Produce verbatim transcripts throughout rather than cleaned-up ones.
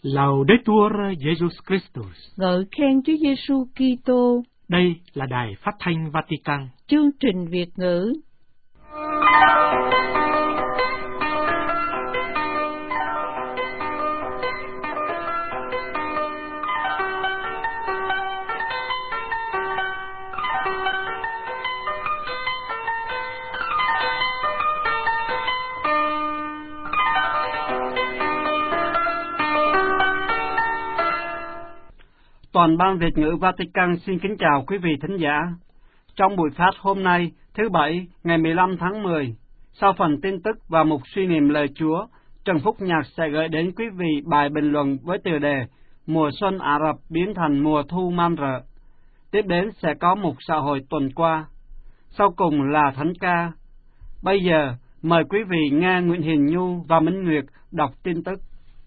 Laudetur Jesus Christus. Ngợi khen Chúa Giêsu Kitô. Đây là Đài Phát thanh Vatican. Chương trình Việt ngữ. Toàn ban Việt ngữ Vatican xin kính chào quý vị thính giả. Trong buổi phát hôm nay, thứ Bảy, ngày mười lăm tháng mười, sau phần tin tức và mục suy niệm lời Chúa, Trần Phúc Nhạc sẽ gửi đến quý vị bài bình luận với tựa đề Mùa xuân Ả Rập biến thành mùa thu man rợ. Tiếp đến sẽ có mục xã hội tuần qua. Sau cùng là thánh ca. Bây giờ, mời quý vị nghe Nguyễn Hiền Nhu và Minh Nguyệt đọc tin tức.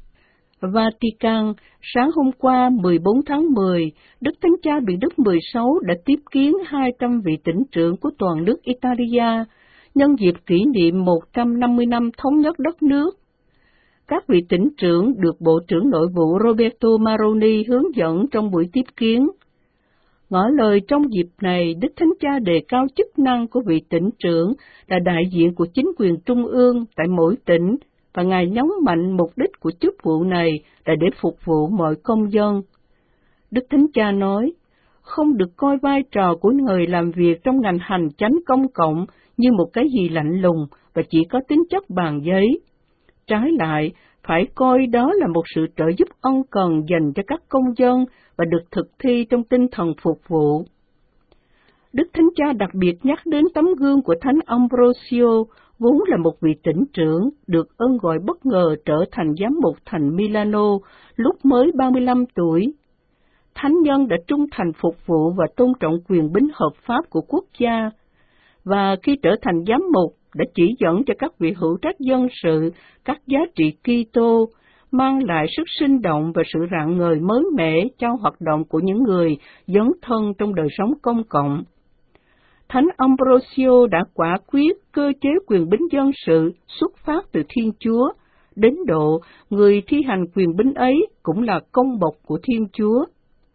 Vatican, sáng hôm qua mười bốn tháng mười, Đức Thánh Cha Benedict Đức mười sáu đã tiếp kiến hai trăm vị tỉnh trưởng của toàn nước Italia, nhân dịp kỷ niệm một trăm năm mươi năm thống nhất đất nước. Các vị tỉnh trưởng được Bộ trưởng Nội vụ Roberto Maroni hướng dẫn trong buổi tiếp kiến. Ngỏ lời trong dịp này, Đức Thánh Cha đề cao chức năng của vị tỉnh trưởng là đại diện của chính quyền trung ương tại mỗi tỉnh, và Ngài nhấn mạnh mục đích của chức vụ này là để phục vụ mọi công dân. Đức Thánh Cha nói, không được coi vai trò của người làm việc trong ngành hành chánh công cộng như một cái gì lạnh lùng và chỉ có tính chất bàn giấy. Trái lại, phải coi đó là một sự trợ giúp ân cần dành cho các công dân và được thực thi trong tinh thần phục vụ. Đức Thánh Cha đặc biệt nhắc đến tấm gương của Thánh Ambrosio, vốn là một vị tỉnh trưởng, được ơn gọi bất ngờ trở thành giám mục thành Milano lúc mới ba mươi lăm tuổi. Thánh nhân đã trung thành phục vụ và tôn trọng quyền bính hợp pháp của quốc gia, và khi trở thành giám mục đã chỉ dẫn cho các vị hữu trách dân sự các giá trị Kitô, mang lại sức sinh động và sự rạng ngời mới mẻ cho hoạt động của những người dấn thân trong đời sống công cộng. Thánh Ambrosio đã quả quyết cơ chế quyền bính dân sự xuất phát từ Thiên Chúa, đến độ người thi hành quyền bính ấy cũng là công bộc của Thiên Chúa.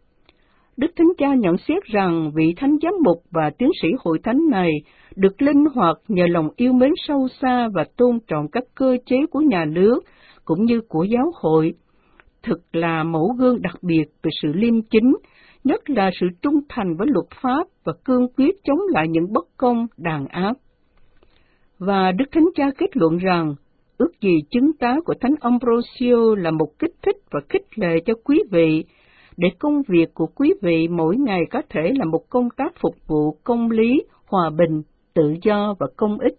Đức Thánh Cha nhận xét rằng vị thánh giám mục và tiến sĩ hội thánh này được linh hoạt nhờ lòng yêu mến sâu xa và tôn trọng các cơ chế của nhà nước cũng như của giáo hội, thực là mẫu gương đặc biệt về sự liêm chính, nhất là sự trung thành với luật pháp và cương quyết chống lại những bất công, đàn áp. Và Đức Thánh Cha kết luận rằng, ước gì chứng tá của Thánh Ambrosio là một kích thích và khích lệ cho quý vị, để công việc của quý vị mỗi ngày có thể là một công tác phục vụ công lý, hòa bình, tự do và công ích.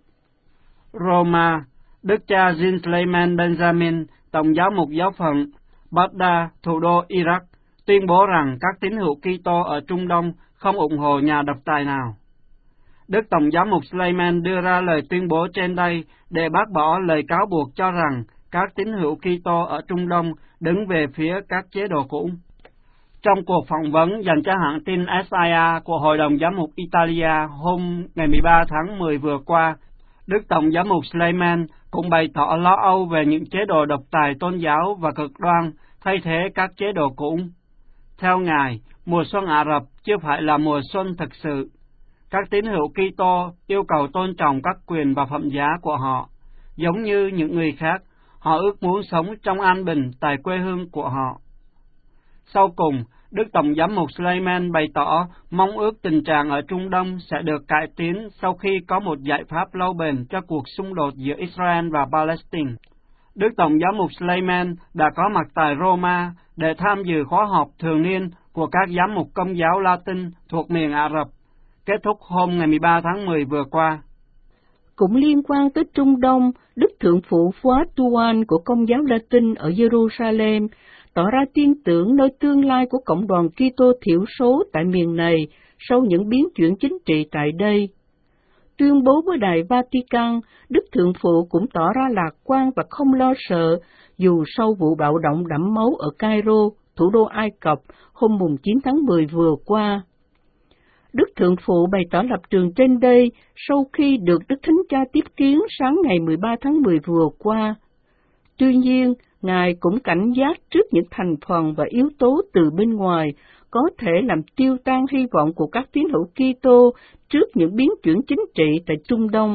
Roma, Đức cha Jean Clement Benjamin, Tổng giáo mục giáo phận Baghdad, thủ đô Iraq, tuyên bố rằng các tín hữu Kitô ở Trung Đông không ủng hộ nhà độc tài nào. Đức Tổng giám mục Suleiman đưa ra lời tuyên bố trên đây để bác bỏ lời cáo buộc cho rằng các tín hữu Kitô ở Trung Đông đứng về phía các chế độ cũ. Trong cuộc phỏng vấn dành cho hãng tin ét i a của Hội đồng Giám mục Italia hôm ngày mười ba tháng mười vừa qua, Đức Tổng giám mục Suleiman cũng bày tỏ lo âu về những chế độ độc tài tôn giáo và cực đoan thay thế các chế độ cũ. Theo Ngài, mùa xuân Ả Rập chưa phải là mùa xuân thực sự. Các tín hữu Kitô yêu cầu tôn trọng các quyền và phẩm giá của họ. Giống như những người khác, họ ước muốn sống trong an bình tại quê hương của họ. Sau cùng, Đức Tổng giám mục Suleiman bày tỏ mong ước tình trạng ở Trung Đông sẽ được cải tiến sau khi có một giải pháp lâu bền cho cuộc xung đột giữa Israel và Palestine. Đức Tổng giám mục Suleiman đã có mặt tại Roma để tham dự khóa họp thường niên của các giám mục Công giáo Latin thuộc miền Ả Rập, kết thúc hôm ngày mười ba tháng mười vừa qua. Cũng liên quan tới Trung Đông, Đức Thượng phụ Fuad Tuan của Công giáo Latin ở Jerusalem tỏ ra tin tưởng nơi tương lai của cộng đoàn Kitô thiểu số tại miền này sau những biến chuyển chính trị tại đây. Tuyên bố với Đài Vatican, Đức Thượng phụ cũng tỏ ra lạc quan và không lo sợ dù sau vụ bạo động đẫm máu ở Cairo, thủ đô Ai Cập, hôm chín tháng mười vừa qua. Đức Thượng phụ bày tỏ lập trường trên đây sau khi được Đức Thánh Cha tiếp kiến sáng ngày mười ba tháng mười vừa qua. Tuy nhiên, Ngài cũng cảnh giác trước những thành phần và yếu tố từ bên ngoài có thể làm tiêu tan hy vọng của các tín hữu Kitô trước những biến chuyển chính trị tại Trung Đông.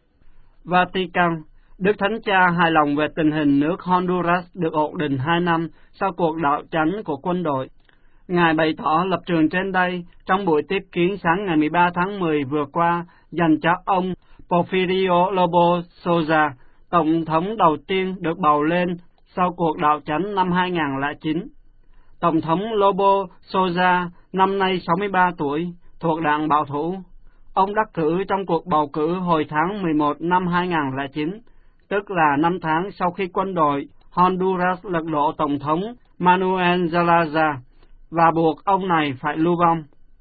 Vatican, Đức Thánh Cha hài lòng về tình hình nước Honduras được ổn định hai năm sau cuộc đảo chánh của quân đội. Ngài bày tỏ lập trường trên đây trong buổi tiếp kiến sáng ngày mười ba tháng mười vừa qua dành cho ông Porfirio Lobo Sosa, Tổng thống đầu tiên được bầu lên sau cuộc đảo chánh năm hai nghìn không trăm lẻ chín. Tổng thống Lobo Sosa năm nay sáu mươi ba tuổi, thuộc đảng bảo thủ. Ông đắc cử trong cuộc bầu cử hồi tháng mười một năm hai nghìn không trăm lẻ chín, tức là năm tháng sau khi quân đội Honduras lật đổ Tổng thống Manuel Zelaya và buộc ông này phải lưu vong.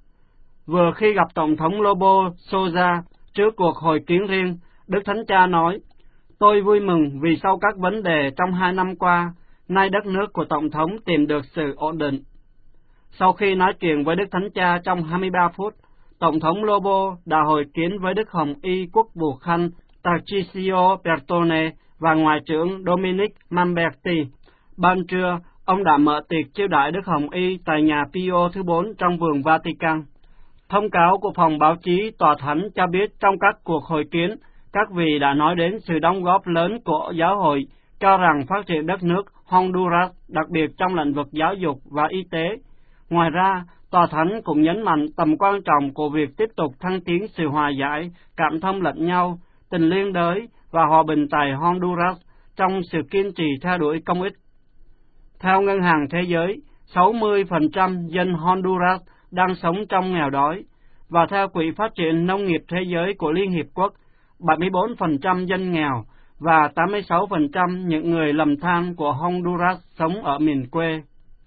Vừa khi gặp Tổng thống Lobo Sosa trước cuộc hội kiến riêng, Đức Thánh Cha nói, tôi vui mừng vì sau các vấn đề trong hai năm qua, nay đất nước của Tổng thống tìm được sự ổn định. Sau khi nói chuyện với Đức Thánh Cha trong hai mươi ba phút, Tổng thống Lobo đã hội kiến với Đức Hồng Y Quốc vụ Khanh Tarcisio Bertone và Ngoại trưởng Dominic Mamberti. Ban trưa, ông đã mở tiệc chiêu đãi Đức Hồng Y tại nhà Pio thứ bốn trong vườn Vatican. Thông cáo của phòng báo chí Tòa Thánh cho biết trong các cuộc hội kiến, các vị đã nói đến sự đóng góp lớn của giáo hội, cho rằng phát triển đất nước Honduras, đặc biệt trong lĩnh vực giáo dục và y tế. Ngoài ra, Tòa Thánh cũng nhấn mạnh tầm quan trọng của việc tiếp tục thăng tiến sự hòa giải, cảm thông lẫn nhau, tình liên đới và hòa bình tại Honduras trong sự kiên trì theo đuổi công ích. Theo Ngân hàng Thế giới, sáu mươi phần trăm dân Honduras đang sống trong nghèo đói, và theo Quỹ Phát triển Nông nghiệp Thế giới của Liên Hiệp Quốc, bảy mươi bốn phần trăm dân nghèo và tám mươi sáu phần trăm những người lầm than của Honduras sống ở miền quê.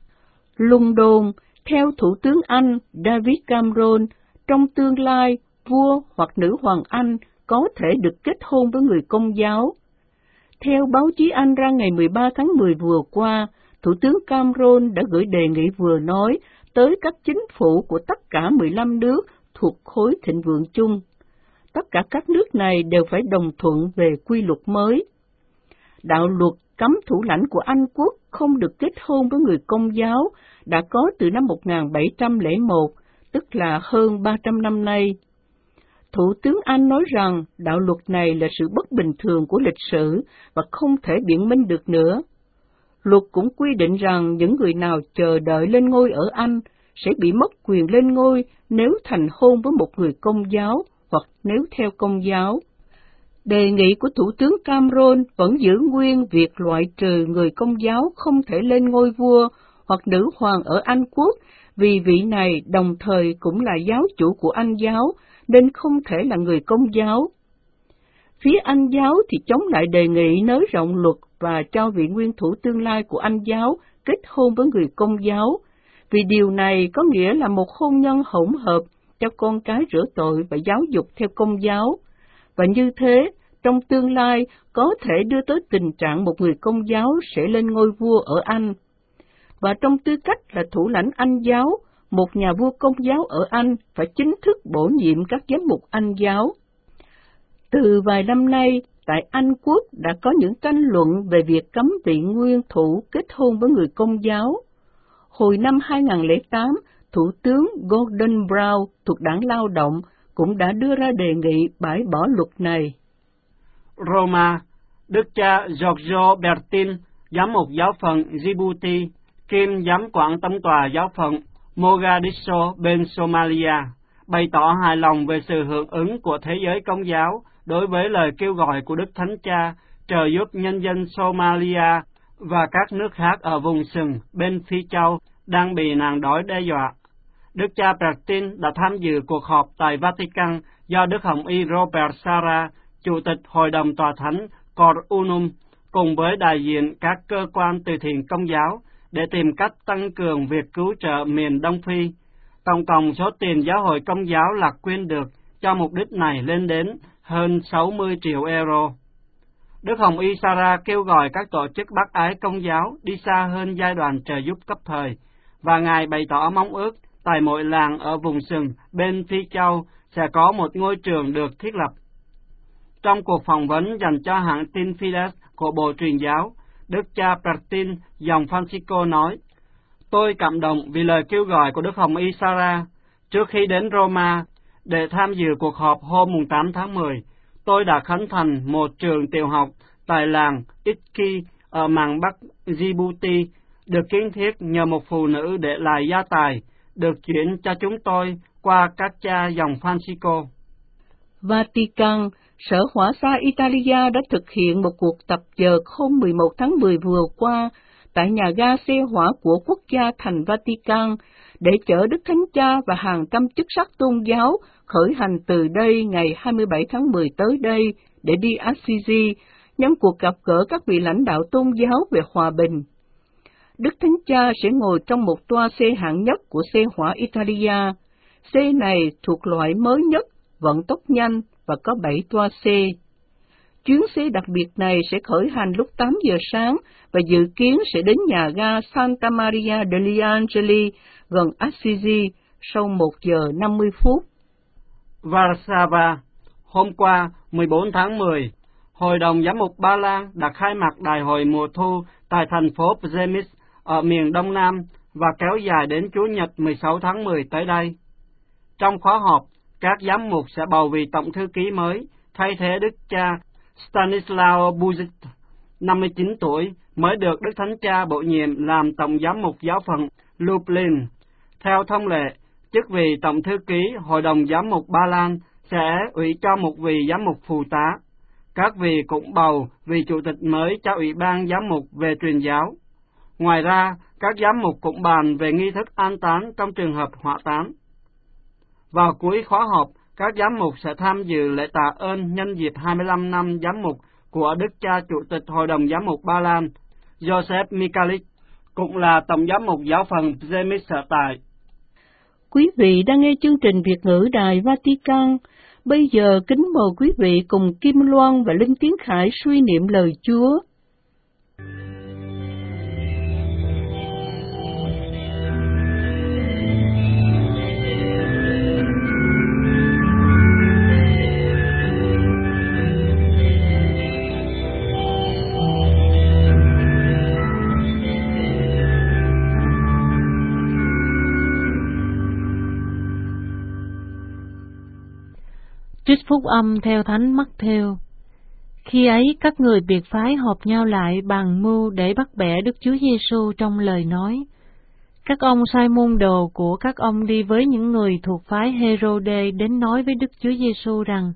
London, theo Thủ tướng Anh David Cameron, trong tương lai, vua hoặc nữ hoàng Anh có thể được kết hôn với người Công giáo. Theo báo chí Anh ra ngày mười ba tháng mười vừa qua, Thủ tướng Cameron đã gửi đề nghị vừa nói tới các chính phủ của tất cả mười lăm nước thuộc khối thịnh vượng chung. Tất cả các nước này đều phải đồng thuận về quy luật mới. Đạo luật cấm thủ lãnh của Anh quốc không được kết hôn với người Công giáo đã có từ năm một nghìn bảy trăm lẻ một, tức là hơn ba trăm năm nay. Thủ tướng Anh nói rằng đạo luật này là sự bất bình thường của lịch sử và không thể biện minh được nữa. Luật cũng quy định rằng những người nào chờ đợi lên ngôi ở Anh sẽ bị mất quyền lên ngôi nếu thành hôn với một người Công giáo hoặc nếu theo Công giáo. Đề nghị của Thủ tướng Cameron vẫn giữ nguyên việc loại trừ người Công giáo không thể lên ngôi vua hoặc nữ hoàng ở Anh quốc, vì vị này đồng thời cũng là giáo chủ của Anh giáo, nên không thể là người Công giáo. Phía Anh giáo thì chống lại đề nghị nới rộng luật và cho vị nguyên thủ tương lai của Anh giáo kết hôn với người Công giáo, vì điều này có nghĩa là một hôn nhân hỗn hợp cho con cái rửa tội và giáo dục theo Công giáo, và như thế, trong tương lai có thể đưa tới tình trạng một người Công giáo sẽ lên ngôi vua ở Anh. Và trong tư cách là thủ lãnh Anh giáo, một nhà vua Công giáo ở Anh phải chính thức bổ nhiệm các giám mục Anh giáo. Từ vài năm nay, tại Anh quốc đã có những tranh luận về việc cấm vị nguyên thủ kết hôn với người Công giáo. Hồi năm hai nghìn không trăm lẻ tám, Thủ tướng Gordon Brown thuộc Đảng Lao động cũng đã đưa ra đề nghị bãi bỏ luật này. Roma, Đức cha Giorgio Bertin, giám mục giáo phận Djibouti, kiêm giám quản tông tòa giáo phận Mogadiscio bên Somalia, bày tỏ hài lòng về sự hưởng ứng của thế giới Công giáo đối với lời kêu gọi của Đức Thánh Cha trợ giúp nhân dân Somalia và các nước khác ở vùng sừng bên Phi Châu đang bị nạn đói đe dọa. Đức cha Bertin đã tham dự cuộc họp tại Vatican do Đức Hồng Y Robert Sarah, Chủ tịch Hội đồng Tòa Thánh Cor Unum, cùng với đại diện các cơ quan từ thiện Công giáo để tìm cách tăng cường việc cứu trợ miền Đông Phi. Tổng cộng số tiền giáo hội Công giáo lạc quyên được cho mục đích này lên đến hơn sáu mươi triệu euro. Đức Hồng Y Sarah kêu gọi các tổ chức bác ái Công giáo đi xa hơn giai đoạn trợ giúp cấp thời, và Ngài bày tỏ mong ước tại mỗi làng ở vùng sừng bên Phi Châu sẽ có một ngôi trường được thiết lập. Trong cuộc phỏng vấn dành cho hãng tin Fides của Bộ Truyền giáo, Đức cha Martin dòng Francisco nói: Tôi cảm động vì lời kêu gọi của Đức Hồng Y Sarah. Trước khi đến Roma để tham dự cuộc họp hôm tám tháng mười, tôi đã khánh thành một trường tiểu học tại làng Itki ở mạn Bắc Djibouti, được kiến thiết nhờ một phụ nữ để lại gia tài, được chuyển cho chúng tôi qua các cha dòng Francisco. Vatican, Sở Hỏa xa Italia đã thực hiện một cuộc tập dượt hôm mười một tháng mười vừa qua tại nhà ga xe hỏa của quốc gia thành Vatican để chở Đức Thánh Cha và hàng trăm chức sắc tôn giáo khởi hành từ đây ngày hai mươi bảy tháng mười tới đây để đi Assisi, nhân cuộc gặp gỡ các vị lãnh đạo tôn giáo về hòa bình. Đức Thánh Cha sẽ ngồi trong một toa xe hạng nhất của xe hỏa Italia. Xe này thuộc loại mới nhất, vận tốc nhanh và có bảy toa xe. Chuyến xe đặc biệt này sẽ khởi hành lúc tám giờ sáng và dự kiến sẽ đến nhà ga Santa Maria degli Angeli gần Assisi sau một giờ năm mươi phút. Warsaw, hôm qua mười bốn tháng mười, Hội đồng Giám mục Ba Lan đã khai mạc đại hội mùa thu tại thành phố Przemyśl ở miền Đông Nam và kéo dài đến Chủ nhật mười sáu tháng mười tới đây. Trong khóa họp, các giám mục sẽ bầu vị tổng thư ký mới, thay thế Đức cha Stanislaw Buzic, năm mươi chín tuổi, mới được Đức Thánh Cha bổ nhiệm làm tổng giám mục giáo phận Lublin. Theo thông lệ, chức vị tổng thư ký Hội đồng Giám mục Ba Lan sẽ ủy cho một vị giám mục phụ tá. Các vị cũng bầu vị chủ tịch mới cho Ủy ban Giám mục về truyền giáo. Ngoài ra, các giám mục cũng bàn về nghi thức an táng trong trường hợp hỏa táng. Vào cuối khóa họp, các giám mục sẽ tham dự lễ tạ ơn nhân dịp hai mươi lăm năm giám mục của Đức cha Chủ tịch Hội đồng Giám mục Ba Lan, Joseph Mikalic, cũng là tổng giám mục giáo phận Przemyśl sở tại. Quý vị đang nghe chương trình Việt ngữ Đài Vatican. Bây giờ kính mời quý vị cùng Kim Loan và Linh Tiến Khải suy niệm lời Chúa. Trích phúc âm theo Thánh Mắc-thêu. Khi ấy các người biệt phái họp nhau lại bàn mưu để bắt bẻ Đức Chúa Giêsu trong lời nói. Các ông sai môn đồ của các ông đi với những người thuộc phái Hê-rô-đê đến nói với Đức Chúa Giêsu rằng: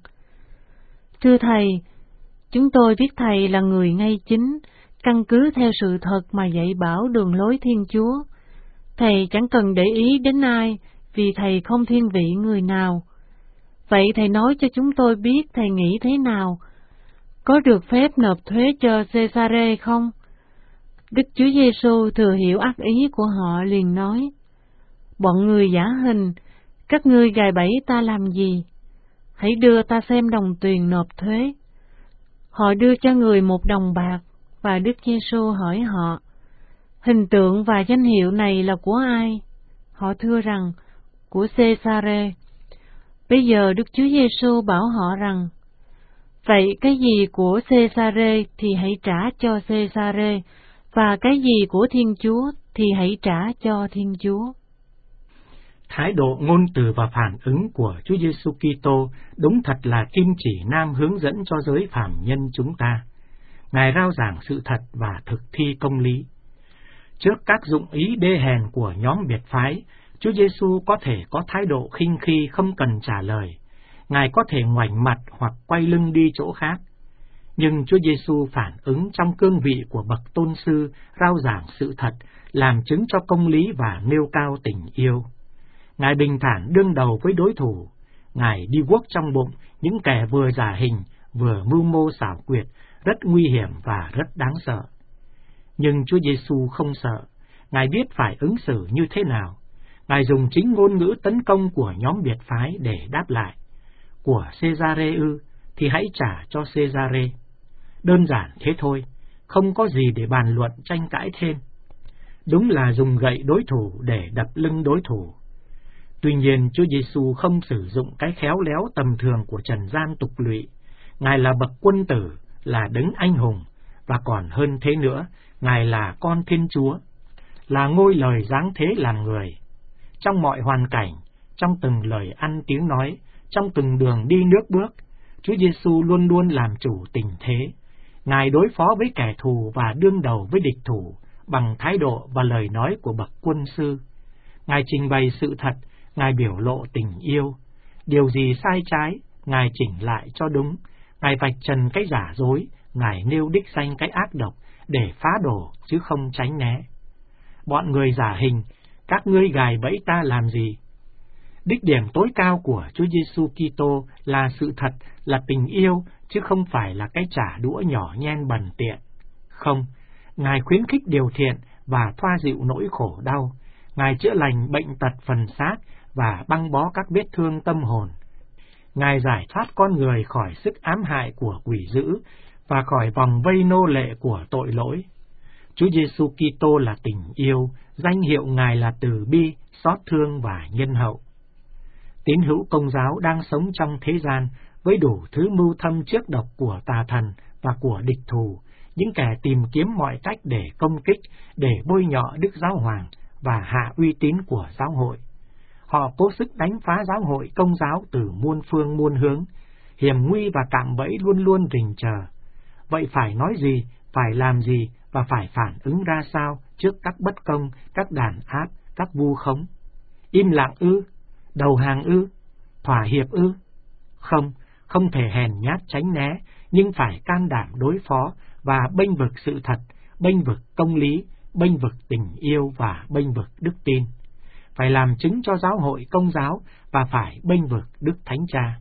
Thưa Thầy, chúng tôi biết Thầy là người ngay chính, căn cứ theo sự thật mà dạy bảo đường lối Thiên Chúa. Thầy chẳng cần để ý đến ai, vì Thầy không thiên vị người nào. Vậy Thầy nói cho chúng tôi biết Thầy nghĩ thế nào? Có được phép nộp thuế cho Cê-sa-rê không? Đức Chúa Giêsu thừa hiểu ác ý của họ, liền nói: Bọn người giả hình, các ngươi gài bẫy ta làm gì? Hãy đưa ta xem đồng tiền nộp thuế. Họ đưa cho người một đồng bạc, và Đức Giêsu hỏi họ: Hình tượng và danh hiệu này là của ai? Họ thưa rằng: Của Cê-sa-rê. Bây giờ Đức Chúa Giêsu bảo họ rằng: Vậy cái gì của Cê-sa-rê thì hãy trả cho Cê-sa-rê, và cái gì của Thiên Chúa thì hãy trả cho Thiên Chúa. Thái độ ngôn từ và phản ứng của Chúa Giêsu Kitô đúng thật là kim chỉ nam hướng dẫn cho giới phàm nhân chúng ta. Ngài rao giảng sự thật và thực thi công lý. Trước các dụng ý đê hèn của nhóm biệt phái, Chúa Giêsu có thể có thái độ khinh khi không cần trả lời. Ngài có thể ngoảnh mặt hoặc quay lưng đi chỗ khác. Nhưng Chúa Giêsu phản ứng trong cương vị của bậc tôn sư, rao giảng sự thật, làm chứng cho công lý và nêu cao tình yêu. Ngài bình thản đương đầu với đối thủ. Ngài đi guốc trong bụng những kẻ vừa giả hình, vừa mưu mô xảo quyệt, rất nguy hiểm và rất đáng sợ. Nhưng Chúa Giêsu không sợ. Ngài biết phải ứng xử như thế nào. Ngài dùng chính ngôn ngữ tấn công của nhóm biệt phái để đáp lại. Của Cê-sa-rê ư, thì hãy trả cho Cê-sa-rê. Đơn giản thế thôi, không có gì để bàn luận tranh cãi thêm. Đúng là dùng gậy đối thủ để đập lưng đối thủ. Tuy nhiên, Chúa Giêsu không sử dụng cái khéo léo tầm thường của trần gian tục lụy. Ngài là bậc quân tử, là đấng anh hùng, và còn hơn thế nữa, Ngài là con Thiên Chúa, là ngôi lời giáng thế làm người. Trong mọi hoàn cảnh, trong từng lời ăn tiếng nói, trong từng đường đi nước bước, Chúa Giêsu luôn luôn làm chủ tình thế. Ngài đối phó với kẻ thù và đương đầu với địch thủ bằng thái độ và lời nói của bậc quân sư. Ngài trình bày sự thật, Ngài biểu lộ tình yêu. Điều gì sai trái, Ngài chỉnh lại cho đúng. Ngài vạch trần cái giả dối, Ngài nêu đích danh cái ác độc để phá đổ chứ không tránh né. Bọn người giả hình, các ngươi gài bẫy ta làm gì? Đích điểm tối cao của Chúa Giêsu Kitô là sự thật, là tình yêu, chứ không phải là cái trả đũa nhỏ nhen bần tiện. Không, Ngài khuyến khích điều thiện và thoa dịu nỗi khổ đau. Ngài chữa lành bệnh tật phần xác và băng bó các vết thương tâm hồn. Ngài giải thoát con người khỏi sức ám hại của quỷ dữ và khỏi vòng vây nô lệ của tội lỗi. Chúa Giêsu Kitô là tình yêu, danh hiệu Ngài là từ bi, xót thương và nhân hậu. Tín hữu Công giáo đang sống trong thế gian với đủ thứ mưu thâm trước độc của tà thần và của địch thù, những kẻ tìm kiếm mọi cách để công kích, để bôi nhọ Đức Giáo Hoàng và hạ uy tín của giáo hội. Họ cố sức đánh phá giáo hội Công giáo từ muôn phương muôn hướng, hiểm nguy và cạm bẫy luôn luôn rình chờ. Vậy phải nói gì, phải làm gì và phải phản ứng ra sao trước các bất công, các đàn áp, các vu khống? Im lặng ư? Đầu hàng ư? Thỏa hiệp ư? Không, không thể hèn nhát tránh né, nhưng phải can đảm đối phó và bênh vực sự thật, bênh vực công lý, bênh vực tình yêu và bênh vực đức tin. Phải làm chứng cho giáo hội Công giáo và phải bênh vực Đức Thánh Cha.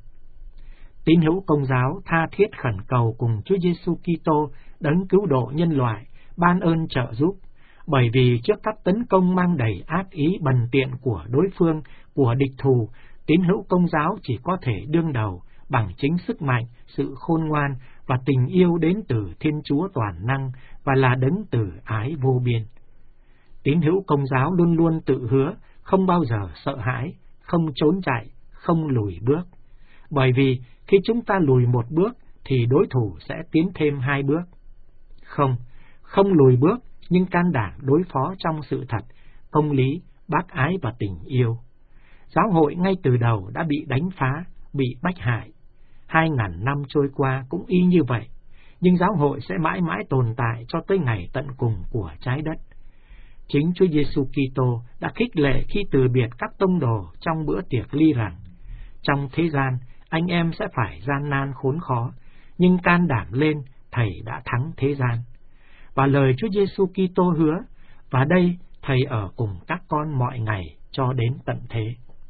Tín hữu Công giáo tha thiết khẩn cầu cùng Chúa Giêsu Kitô đấng cứu độ nhân loại, ban ơn trợ giúp, bởi vì trước các tấn công mang đầy ác ý bần tiện của đối phương, của địch thù, tín hữu Công giáo chỉ có thể đương đầu bằng chính sức mạnh, sự khôn ngoan và tình yêu đến từ Thiên Chúa toàn năng và là đấng từ ái vô biên. Tín hữu Công giáo luôn luôn tự hứa, không bao giờ sợ hãi, không trốn chạy, không lùi bước. Bởi vì khi chúng ta lùi một bước thì đối thủ sẽ tiến thêm hai bước. Không, không lùi bước nhưng can đảm đối phó trong sự thật, công lý, bác ái và tình yêu. Giáo hội ngay từ đầu đã bị đánh phá, bị bách hại. Hai ngàn năm trôi qua cũng y như vậy, nhưng giáo hội sẽ mãi mãi tồn tại cho tới ngày tận cùng của trái đất. Chính Chúa Giêsu Kitô đã khích lệ khi từ biệt các tông đồ trong bữa tiệc ly rằng: trong thế gian, anh em sẽ phải gian nan khốn khó, nhưng can đảm lên, Thầy đã thắng thế gian. Và lời Chúa Giêsu Kitô hứa, và đây Thầy ở cùng các con mọi ngày cho đến tận thế.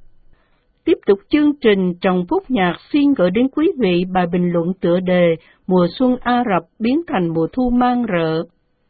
Tiếp tục chương trình, trong phút nhạc xin gửi đến quý vị bài bình luận tựa đề Mùa xuân Ả Rập biến thành mùa thu mang rợ.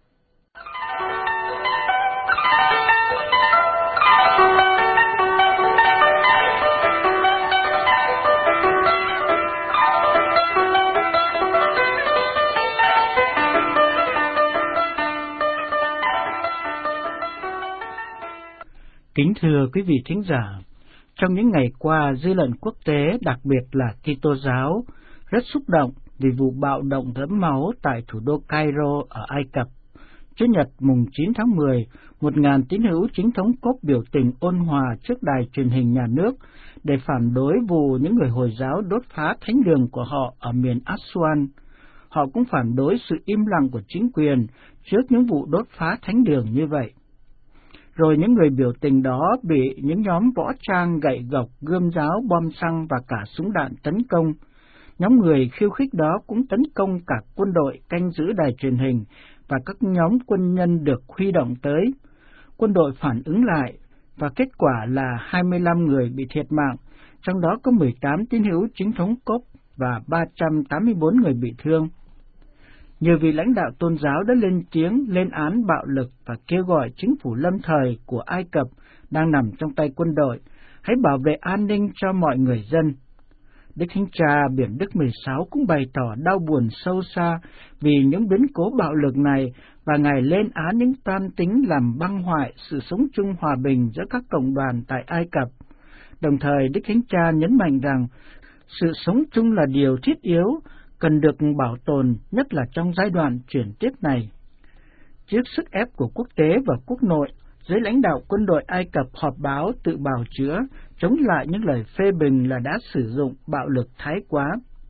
Kính thưa quý vị thính giả, trong những ngày qua, dư luận quốc tế, đặc biệt là Kitô giáo, rất xúc động vì vụ bạo động đẫm máu tại thủ đô Cairo ở Ai Cập. Chủ nhật mùng chín tháng mười, một ngàn tín hữu chính thống cốp biểu tình ôn hòa trước đài truyền hình nhà nước để phản đối vụ những người Hồi giáo đốt phá thánh đường của họ ở miền Aswan. Họ cũng phản đối sự im lặng của chính quyền trước những vụ đốt phá thánh đường như vậy. Rồi những người biểu tình đó bị những nhóm võ trang, gậy gộc, gươm giáo, bom xăng và cả súng đạn tấn công. Nhóm người khiêu khích đó cũng tấn công cả quân đội canh giữ đài truyền hình và các nhóm quân nhân được huy động tới. Quân đội phản ứng lại, và kết quả là hai mươi lăm người bị thiệt mạng, trong đó có mười tám tín hữu chính thống cốp và ba trăm tám mươi bốn người bị thương. Nhiều vị lãnh đạo tôn giáo đã lên tiếng lên án bạo lực và kêu gọi chính phủ lâm thời của Ai Cập đang nằm trong tay quân đội hãy bảo vệ an ninh cho mọi người dân. Đức Thánh Cha Biển Đức mười sáu cũng bày tỏ đau buồn sâu xa vì những biến cố bạo lực này, và Ngài lên án những toan tính làm băng hoại sự sống chung hòa bình giữa các cộng đoàn tại Ai Cập. Đồng thời, Đức Thánh Cha nhấn mạnh rằng sự sống chung là điều thiết yếu, cần được bảo tồn, nhất là trong giai đoạn chuyển tiếp này. Trước sức ép của quốc tế và quốc nội, giới lãnh đạo quân đội Ai Cập họp báo tự bào chữa, chống lại những lời phê bình là đã sử dụng bạo lực thái quá.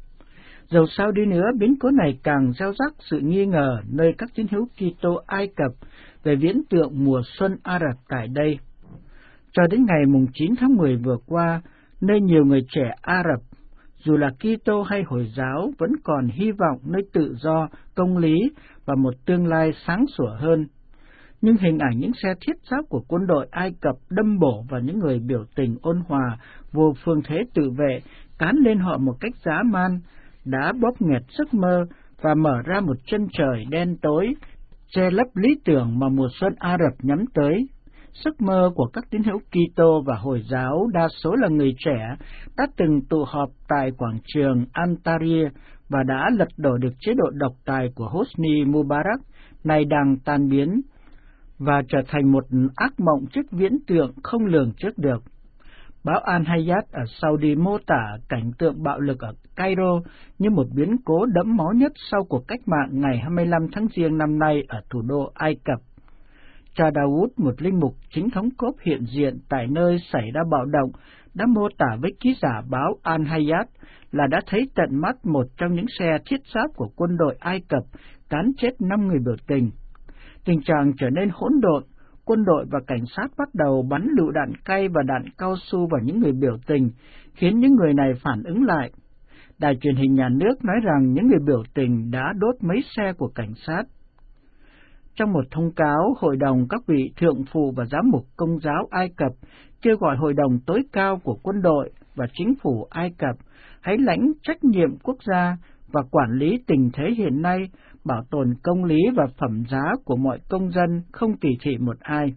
Dầu sao đi nữa, biến cố này càng gieo rắc sự nghi ngờ nơi các tín hữu Kitô Ai Cập về viễn tượng mùa xuân Ả Rập tại đây. Cho đến ngày chín tháng mười vừa qua, nơi nhiều người trẻ Ả Rập, dù là Kitô hay Hồi giáo, vẫn còn hy vọng nơi tự do, công lý và một tương lai sáng sủa hơn. Nhưng hình ảnh những xe thiết giáp của quân đội Ai Cập đâm bổ vào những người biểu tình ôn hòa, vô phương thế tự vệ, cán lên họ một cách dã man, đã bóp nghẹt giấc mơ và mở ra một chân trời đen tối, che lấp lý tưởng mà mùa xuân Ả Rập nhắm tới. Giấc mơ của các tín hữu Kitô và Hồi giáo, đa số là người trẻ, đã từng tụ họp tại quảng trường Al-Tahrir và đã lật đổ được chế độ độc tài của Hosni Mubarak, nay đang tan biến và trở thành một ác mộng trước viễn tượng không lường trước được. Báo Al-Hayat ở Saudi mô tả cảnh tượng bạo lực ở Cairo như một biến cố đẫm máu nhất sau cuộc cách mạng ngày hai mươi lăm tháng Giêng năm nay ở thủ đô Ai Cập. Cha Dawood, một linh mục chính thống cốp hiện diện tại nơi xảy ra bạo động, đã mô tả với ký giả báo Al-Hayat là đã thấy tận mắt một trong những xe thiết giáp của quân đội Ai Cập cán chết năm người biểu tình. Tình trạng trở nên hỗn độn, quân đội và cảnh sát bắt đầu bắn lựu đạn cay và đạn cao su vào những người biểu tình, khiến những người này phản ứng lại. Đài truyền hình nhà nước nói rằng những người biểu tình đã đốt mấy xe của cảnh sát. Trong một thông cáo, Hội đồng các vị thượng phụ và giám mục Công giáo Ai Cập kêu gọi Hội đồng tối cao của quân đội và chính phủ Ai Cập hãy lãnh trách nhiệm quốc gia và quản lý tình thế hiện nay, bảo tồn công lý và phẩm giá của mọi công dân, không kỳ thị một ai.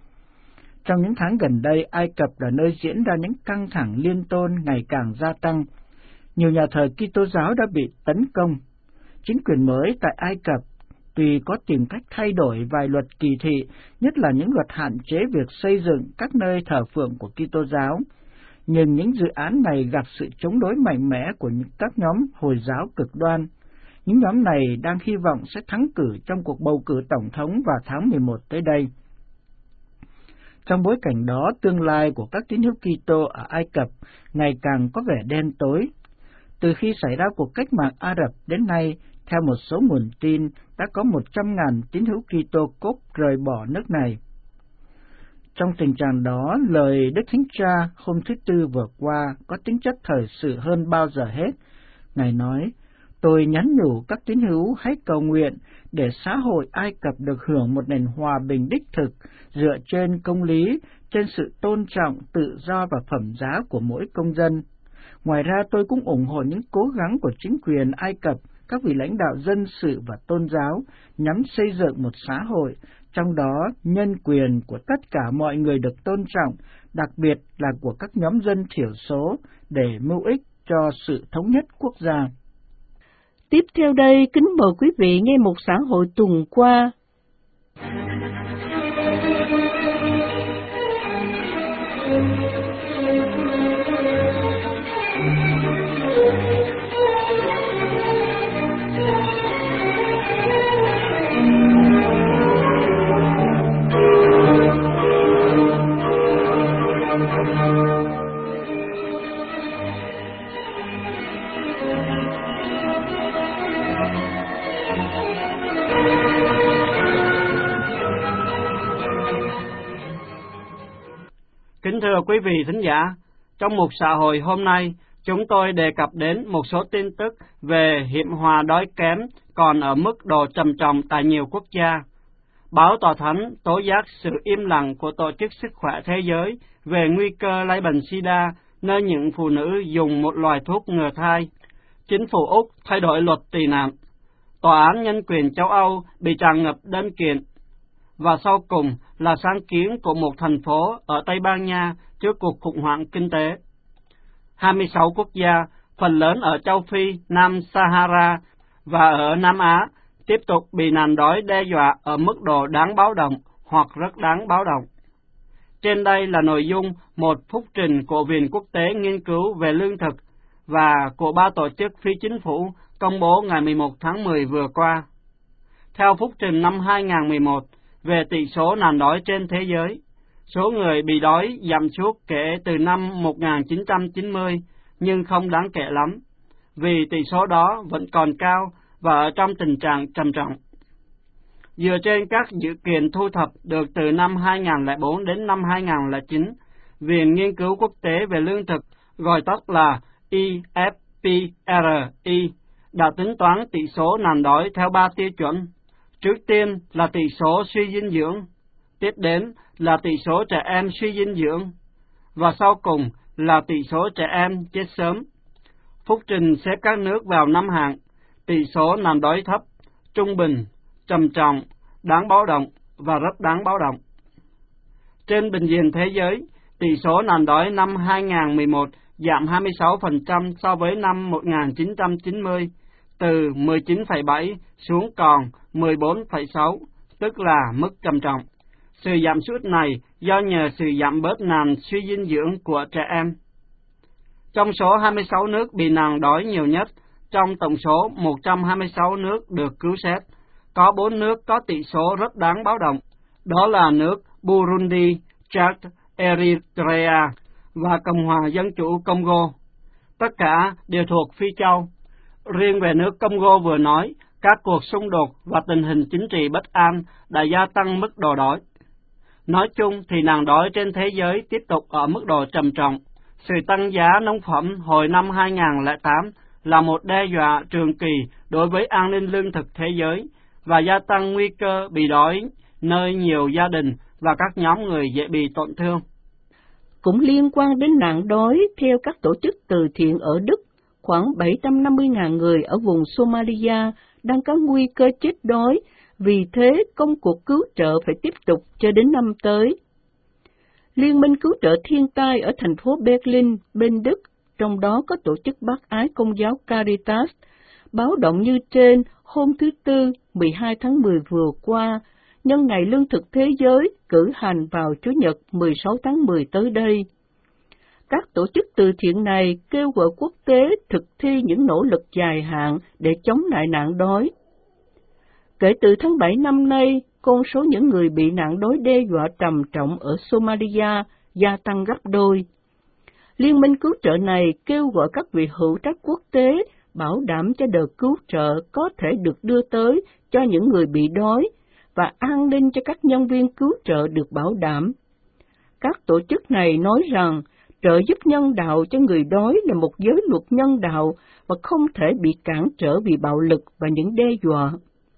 Trong những tháng gần đây, Ai Cập là nơi diễn ra những căng thẳng liên tôn ngày càng gia tăng. Nhiều nhà thờ Kitô giáo đã bị tấn công. Chính quyền mới tại Ai Cập tuy có tìm cách thay đổi vài luật kỳ thị, nhất là những luật hạn chế việc xây dựng các nơi thờ phượng của Kitô giáo, nhưng những dự án này gặp sự chống đối mạnh mẽ của những các nhóm Hồi giáo cực đoan. Những nhóm này đang hy vọng sẽ thắng cử trong cuộc bầu cử tổng thống vào tháng mười một tới đây. Trong bối cảnh đó, tương lai của các tín hữu Kitô ở Ai Cập ngày càng có vẻ đen tối. Từ khi xảy ra cuộc cách mạng Ả Rập đến nay, theo một số nguồn tin, đã có một trăm ngàn tín hữu Kitô cốp rời bỏ nước này. Trong tình trạng đó, lời Đức Thánh Cha hôm thứ Tư vừa qua có tính chất thời sự hơn bao giờ hết. Ngài nói, tôi nhắn nhủ các tín hữu hãy cầu nguyện để xã hội Ai Cập được hưởng một nền hòa bình đích thực dựa trên công lý, trên sự tôn trọng, tự do và phẩm giá của mỗi công dân. Ngoài ra, tôi cũng ủng hộ những cố gắng của chính quyền Ai Cập, các vị lãnh đạo dân sự và tôn giáo nhằm xây dựng một xã hội, trong đó nhân quyền của tất cả mọi người được tôn trọng, đặc biệt là của các nhóm dân thiểu số, để mưu ích cho sự thống nhất quốc gia. Tiếp theo đây, kính mời quý vị nghe một xã hội tuần qua. Kính thưa quý vị thính giả, trong mục xã hội hôm nay, chúng tôi đề cập đến một số tin tức về hiểm họa đói kém còn ở mức độ trầm trọng tại nhiều quốc gia. Báo Tòa Thánh tố giác sự im lặng của Tổ chức Sức khỏe Thế giới về nguy cơ lây bệnh SIDA nơi những phụ nữ dùng một loại thuốc ngừa thai. Chính phủ Úc thay đổi luật tị nạn. Tòa án Nhân quyền châu Âu bị tràn ngập đơn kiện. Và sau cùng là sáng kiến của một thành phố ở Tây Ban Nha trước cuộc khủng hoảng kinh tế. hai mươi sáu quốc gia, phần lớn ở châu Phi, Nam Sahara và ở Nam Á, tiếp tục bị nạn đói đe dọa ở mức độ đáng báo động hoặc rất đáng báo động. Trên đây là nội dung một phúc trình của Viện Quốc tế Nghiên cứu về Lương thực và của ba tổ chức phi chính phủ công bố ngày mười một tháng mười vừa qua. Theo phúc trình năm hai nghìn không trăm mười một về tỷ số nạn đói trên thế giới, số người bị đói giảm sút kể từ năm một nghìn chín trăm chín mươi, nhưng không đáng kể lắm, vì tỷ số đó vẫn còn cao và ở trong tình trạng trầm trọng. Dựa trên các dữ kiện thu thập được từ năm hai nghìn không trăm lẻ bốn đến năm hai nghìn không trăm lẻ chín, Viện Nghiên cứu Quốc tế về Lương thực, gọi tắt là E F P R I, đã tính toán tỷ số nạn đói theo ba tiêu chuẩn. Trước tiên là tỷ số suy dinh dưỡng, tiếp đến là tỷ số trẻ em suy dinh dưỡng, và sau cùng là tỷ số trẻ em chết sớm. Phúc trình xếp các nước vào năm hạng: tỷ số nạn đói thấp, trung bình, trầm trọng, đáng báo động và rất đáng báo động. Trên bình diện thế giới, tỷ số nạn đói năm hai nghìn không trăm mười một giảm hai mươi sáu phần trăm so với năm một nghìn chín trăm chín mươi, từ mười chín phẩy bảy xuống còn mười bốn phẩy sáu, tức là mức trầm trọng. Sự giảm sút này do nhờ sự giảm bớt nạn suy dinh dưỡng của trẻ em. Trong số hai mươi sáu nước bị nạn đói nhiều nhất, trong tổng số một trăm hai mươi sáu nước được cứu xét, có bốn nước có tỷ số rất đáng báo động. Đó là nước Burundi, Chad, Eritrea và Cộng hòa Dân chủ Congo. Tất cả đều thuộc Phi Châu. Riêng về nước Congo vừa nói, các cuộc xung đột và tình hình chính trị bất an đã gia tăng mức độ đói. Nói chung thì nạn đói trên thế giới tiếp tục ở mức độ trầm trọng. Sự tăng giá nông phẩm hồi năm hai nghìn không trăm lẻ tám là một đe dọa trường kỳ đối với an ninh lương thực thế giới và gia tăng nguy cơ bị đói nơi nhiều gia đình và các nhóm người dễ bị tổn thương. Cũng liên quan đến nạn đói, theo các tổ chức từ thiện ở Đức, khoảng bảy trăm năm mươi nghìn người ở vùng Somalia đang có nguy cơ chết đói, vì thế công cuộc cứu trợ phải tiếp tục cho đến năm tới. Liên minh cứu trợ thiên tai ở thành phố Berlin, bên Đức, trong đó có tổ chức bác ái Công giáo Caritas, báo động như trên hôm thứ Tư, mười hai tháng mười vừa qua, nhân ngày lương thực thế giới cử hành vào Chủ nhật mười sáu tháng mười tới đây. Các tổ chức từ thiện này kêu gọi quốc tế thực thi những nỗ lực dài hạn để chống lại nạn đói. Kể từ tháng bảy năm nay, con số những người bị nạn đói đe dọa trầm trọng ở Somalia gia tăng gấp đôi. Liên minh cứu trợ này kêu gọi các vị hữu trách quốc tế bảo đảm cho đợt cứu trợ có thể được đưa tới cho những người bị đói và an ninh cho các nhân viên cứu trợ được bảo đảm. Các tổ chức này nói rằng trợ giúp nhân đạo cho người đói là một giới luật nhân đạo và không thể bị cản trở vì bạo lực và những đe dọa.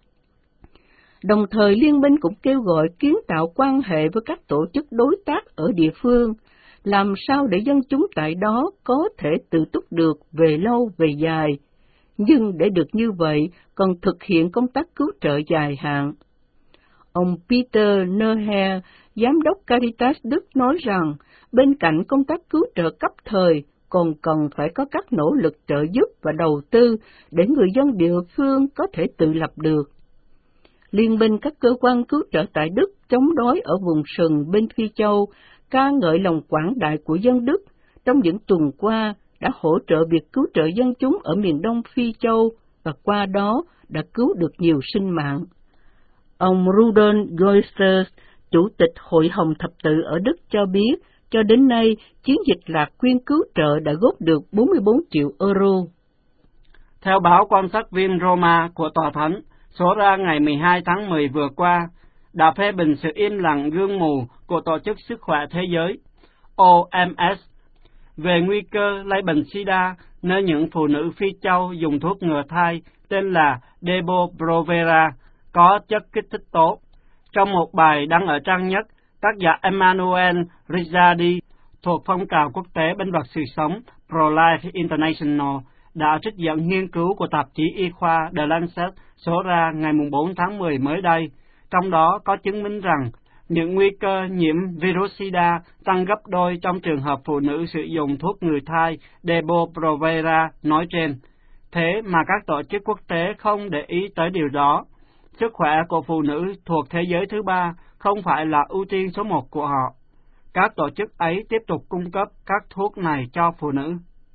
Đồng thời, liên minh cũng kêu gọi kiến tạo quan hệ với các tổ chức đối tác ở địa phương, làm sao để dân chúng tại đó có thể tự túc được về lâu về dài. Nhưng để được như vậy, cần thực hiện công tác cứu trợ dài hạn. Ông Peter Neuher, Giám đốc Caritas Đức nói rằng, bên cạnh công tác cứu trợ cấp thời, còn cần phải có các nỗ lực trợ giúp và đầu tư để người dân địa phương có thể tự lập được. Liên minh các cơ quan cứu trợ tại Đức chống đói ở vùng sừng bên Phi Châu ca ngợi lòng quảng đại của dân Đức trong những tuần qua đã hỗ trợ việc cứu trợ dân chúng ở miền đông Phi Châu và qua đó đã cứu được nhiều sinh mạng. Ông Rudolf Goisters, Chủ tịch Hội Hồng Thập Tự ở Đức cho biết, cho đến nay, chiến dịch lạc quyên cứu trợ đã góp được bốn mươi bốn triệu euro. Theo báo quan sát viên Roma của Tòa Thánh, số ra ngày mười hai tháng mười vừa qua, đã phê bình sự im lặng gương mù của Tổ chức Sức khỏe Thế giới, O M S, về nguy cơ lây bệnh sida nơi những phụ nữ Phi Châu dùng thuốc ngừa thai tên là Depo-Provera có chất kích thích tố. Trong một bài đăng ở trang nhất, tác giả Emmanuel Rizzardi thuộc phong trào quốc tế bên vật sự sống Pro-Life International đã trích dẫn nghiên cứu của tạp chí y khoa The Lancet số ra ngày bốn tháng mười mới đây, trong đó có chứng minh rằng những nguy cơ nhiễm virus sida tăng gấp đôi trong trường hợp phụ nữ sử dụng thuốc ngừa thai Depo-Provera nói trên. Thế mà các tổ chức quốc tế không để ý tới điều đó. Sức khỏe của phụ nữ thuộc thế giới thứ ba không phải là ưu tiên số một của họ. Các tổ chức ấy tiếp tục cung cấp các thuốc này cho phụ nữ.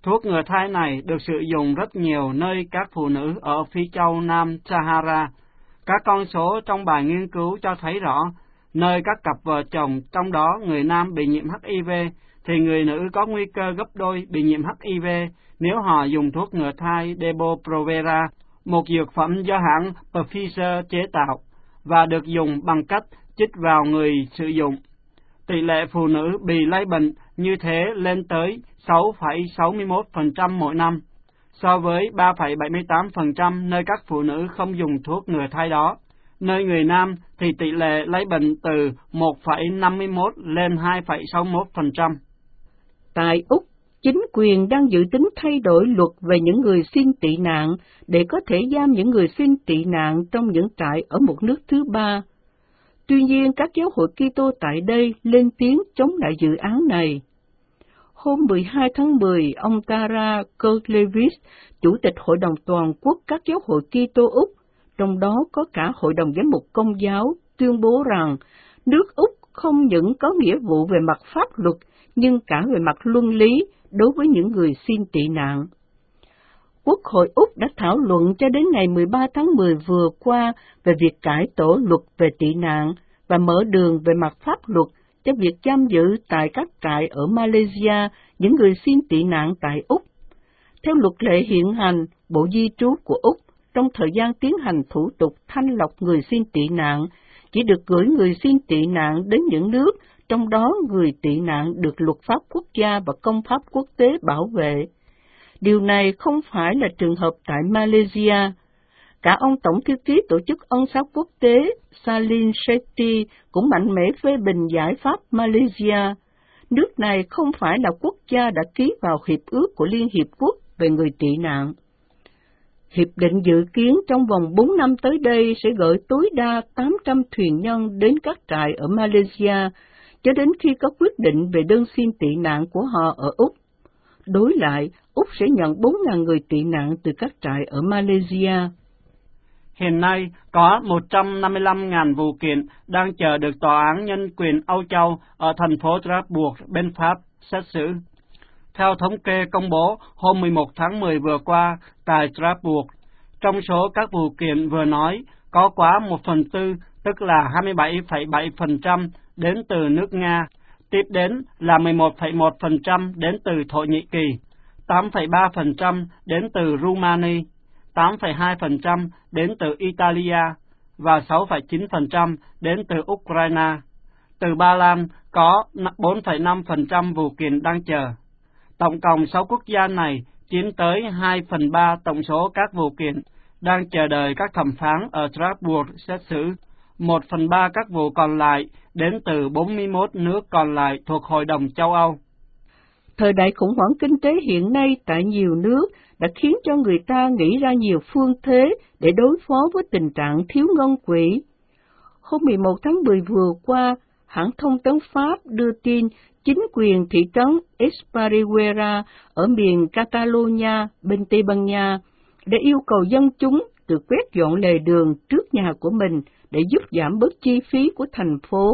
Thuốc ngừa thai này được sử dụng rất nhiều nơi các phụ nữ ở phía châu Nam Sahara. Các con số trong bài nghiên cứu cho thấy rõ, nơi các cặp vợ chồng trong đó người nam bị nhiễm H I V, thì người nữ có nguy cơ gấp đôi bị nhiễm H I V nếu họ dùng thuốc ngừa thai Depo-Provera, một dược phẩm do hãng Pfizer chế tạo, và được dùng bằng cách chích vào người sử dụng. Tỷ lệ phụ nữ bị lây bệnh như thế lên tới sáu phẩy sáu mươi mốt phần trăm mỗi năm, so với ba phẩy bảy mươi tám phần trăm nơi các phụ nữ không dùng thuốc ngừa thai đó. Nơi người nam thì tỷ lệ lấy bệnh từ một phẩy năm mươi mốt lên hai phẩy sáu mươi mốt phần trăm. Tại Úc, chính quyền đang dự tính thay đổi luật về những người xin tị nạn để có thể giam những người xin tị nạn trong những trại ở một nước thứ ba. Tuy nhiên, các giáo hội Kitô tại đây lên tiếng chống lại dự án này. Hôm mười hai tháng mười, ông Tara Kirk-Lewis, Chủ tịch Hội đồng Toàn quốc các giáo hội Kitô Úc, trong đó có cả Hội đồng Giám mục Công giáo, tuyên bố rằng nước Úc không những có nghĩa vụ về mặt pháp luật, nhưng cả về mặt luân lý đối với những người xin tị nạn. Quốc hội Úc đã thảo luận cho đến ngày mười ba tháng mười vừa qua về việc cải tổ luật về tị nạn và mở đường về mặt pháp luật cho việc giam giữ tại các trại ở Malaysia những người xin tị nạn tại Úc. Theo luật lệ hiện hành, Bộ Di trú của Úc trong thời gian tiến hành thủ tục thanh lọc người xin tị nạn chỉ được gửi người xin tị nạn đến những nước trong đó người tị nạn được luật pháp quốc gia và công pháp quốc tế bảo vệ. Điều này không phải là trường hợp tại Malaysia. Cả ông Tổng thư ký Tổ chức Ân xá Quốc tế Salim Shetty cũng mạnh mẽ phê bình giải pháp Malaysia. Nước này không phải là quốc gia đã ký vào Hiệp ước của Liên Hiệp Quốc về người tị nạn. Hiệp định dự kiến trong vòng bốn năm tới đây sẽ gửi tối đa tám trăm thuyền nhân đến các trại ở Malaysia, cho đến khi có quyết định về đơn xin tị nạn của họ ở Úc. Đối lại, Úc sẽ nhận bốn nghìn người tị nạn từ các trại ở Malaysia. Hiện nay, có một trăm năm mươi lăm nghìn vụ kiện đang chờ được Tòa án Nhân quyền Âu Châu ở thành phố Strasbourg, bên Pháp, xét xử. Theo thống kê công bố hôm mười một tháng mười vừa qua tại Strasbourg, trong số các vụ kiện vừa nói, có quá một phần tư, tức là hai mươi bảy phẩy bảy phần trăm đến từ nước Nga, tiếp đến là mười một phẩy một phần trăm đến từ Thổ Nhĩ Kỳ, tám phẩy ba phần trăm đến từ Rumani, tám phẩy hai phần trăm đến từ Italia và sáu phẩy chín phần trăm đến từ Ukraine. Từ Ba Lan có bốn phẩy năm phần trăm vụ kiện đang chờ. Tổng cộng sáu quốc gia này chiếm tới hai phần ba tổng số các vụ kiện đang chờ đợi các thẩm phán ở Strasbourg xét xử. Một phần ba các vụ còn lại đến từ bốn mươi mốt nước còn lại thuộc Hội đồng châu Âu. Thời đại khủng hoảng kinh tế hiện nay tại nhiều nước đã khiến cho người ta nghĩ ra nhiều phương thế để đối phó với tình trạng thiếu ngân quỹ. Hôm mười một tháng mười vừa qua, hãng thông tấn Pháp đưa tin chính quyền thị trấn Esparreguera ở miền Catalonia bên Tây Ban Nha đã yêu cầu dân chúng tự quét dọn lề đường trước nhà của mình để giúp giảm bớt chi phí của thành phố.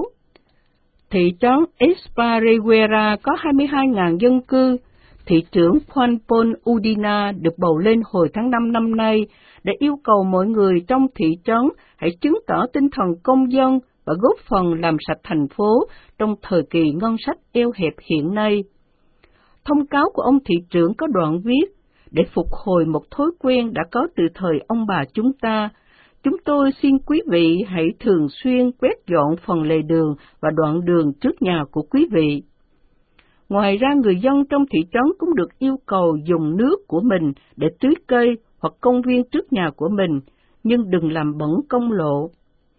Thị trấn Esparreguera có hai mươi hai nghìn dân cư. Thị trưởng Juan Pon Udina được bầu lên hồi tháng năm năm nay để yêu cầu mọi người trong thị trấn hãy chứng tỏ tinh thần công dân và góp phần làm sạch thành phố trong thời kỳ ngân sách eo hẹp hiện nay. Thông cáo của ông thị trưởng có đoạn viết, để phục hồi một thói quen đã có từ thời ông bà chúng ta, chúng tôi xin quý vị hãy thường xuyên quét dọn phần lề đường và đoạn đường trước nhà của quý vị. Ngoài ra, người dân trong thị trấn cũng được yêu cầu dùng nước của mình để tưới cây hoặc công viên trước nhà của mình, nhưng đừng làm bẩn công lộ.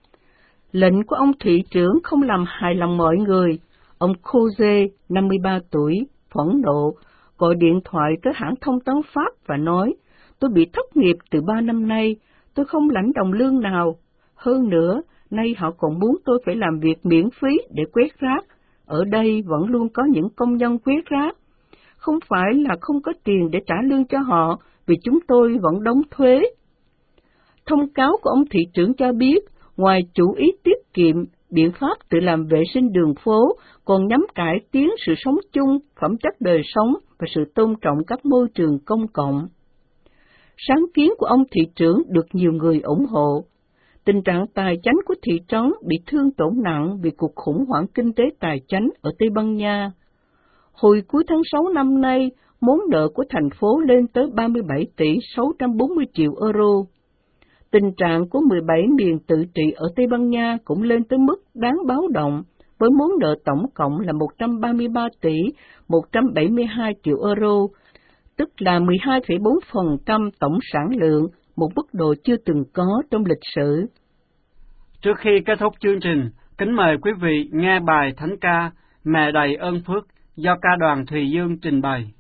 Lệnh của ông thị trưởng không làm hài lòng mọi người. Ông Jose, năm mươi ba tuổi, phẫn nộ, gọi điện thoại tới hãng thông tấn Pháp và nói, tôi bị thất nghiệp từ ba năm nay, tôi không lãnh đồng lương nào. Hơn nữa, nay họ còn muốn tôi phải làm việc miễn phí để quét rác. Ở đây vẫn luôn có những công nhân quét rác. Không phải là không có tiền để trả lương cho họ, vì chúng tôi vẫn đóng thuế. Thông cáo của ông thị trưởng cho biết, ngoài chủ ý tiết kiệm, biện pháp tự làm vệ sinh đường phố còn nhằm cải tiến sự sống chung, phẩm chất đời sống và sự tôn trọng các môi trường công cộng. Sáng kiến của ông thị trưởng được nhiều người ủng hộ. Tình trạng tài chánh của thị trấn bị thương tổn nặng vì cuộc khủng hoảng kinh tế tài chánh ở Tây Ban Nha. Hồi cuối tháng sáu năm nay, món nợ của thành phố lên tới ba mươi bảy tỷ sáu trăm bốn mươi triệu euro. Tình trạng của mười bảy miền tự trị ở Tây Ban Nha cũng lên tới mức đáng báo động, với món nợ tổng cộng là một trăm ba mươi ba tỷ một trăm bảy mươi hai triệu euro, tức là mười hai phẩy bốn phần trăm tổng sản lượng, một mức độ chưa từng có trong lịch sử. Trước khi kết thúc chương trình, kính mời quý vị nghe bài thánh ca Mẹ đầy ơn phước do ca đoàn Thùy Dương trình bày.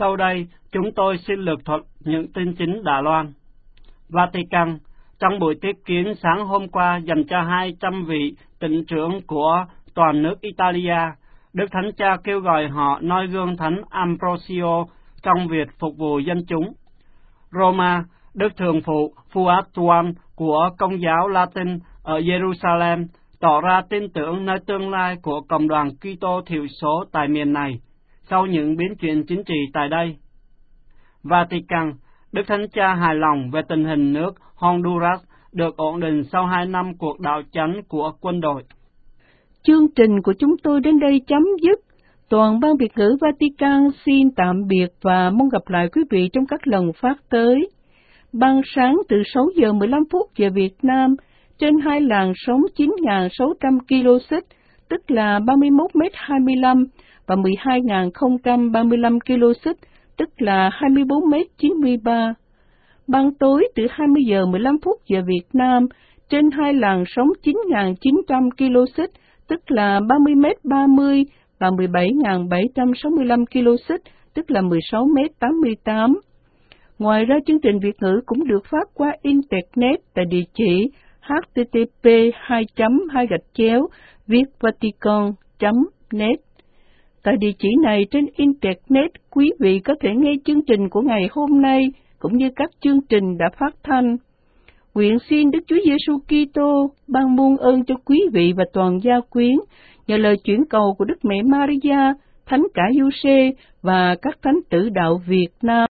sau đây, chúng tôi xin lược thuật những tin chính Đài Loan. Vatican, trong buổi tiếp kiến sáng hôm qua dành cho hai trăm vị tỉnh trưởng của toàn nước Italia, Đức Thánh Cha kêu gọi họ noi gương Thánh Ambrosio trong việc phục vụ dân chúng. Roma, Đức Thường Phụ Fuatuan của Công giáo Latin ở Jerusalem tỏ ra tin tưởng nơi tương lai của cộng đoàn Kitô thiểu số tại miền này sau những biến chuyển chính trị tại đây. Vatican, Đức Thánh Cha hài lòng về tình hình nước Honduras được ổn định sau hai năm cuộc đảo chánh của quân đội. Chương trình của chúng tôi đến đây chấm dứt. Toàn ban Việt ngữ Vatican xin tạm biệt và mong gặp lại quý vị trong các lần phát tới. Ban sáng từ sáu giờ mười lăm phút giờ Việt Nam trên hai làn sóng chín nghìn sáu trăm ki lô héc, tức là ba mươi mốt mét hai mươi lăm và mười hai nghìn không trăm ba mươi lăm ki lô héc, tức là hai mươi bốn mét chín mươi ba. Ban tối từ hai mươi giờ mười lăm phút giờ Việt Nam trên hai làn sóng chín nghìn chín trăm ki lô héc, tức là ba mươi mét ba mươi và mười bảy nghìn bảy trăm sáu mươi lăm ki lô héc, tức là mười sáu mét tám mươi tám. Ngoài ra, chương trình Việt ngữ cũng được phát qua Internet tại địa chỉ h t t p hai chấm hai gạch chéo vietvatican chấm net. Tại địa chỉ này trên Internet, quý vị có thể nghe chương trình của ngày hôm nay cũng như các chương trình đã phát thanh. Nguyện xin Đức Chúa Giêsu Kitô ban muôn ơn cho quý vị và toàn gia quyến nhờ lời chuyển cầu của Đức Mẹ Maria, Thánh cả Giuse và các thánh tử đạo Việt Nam.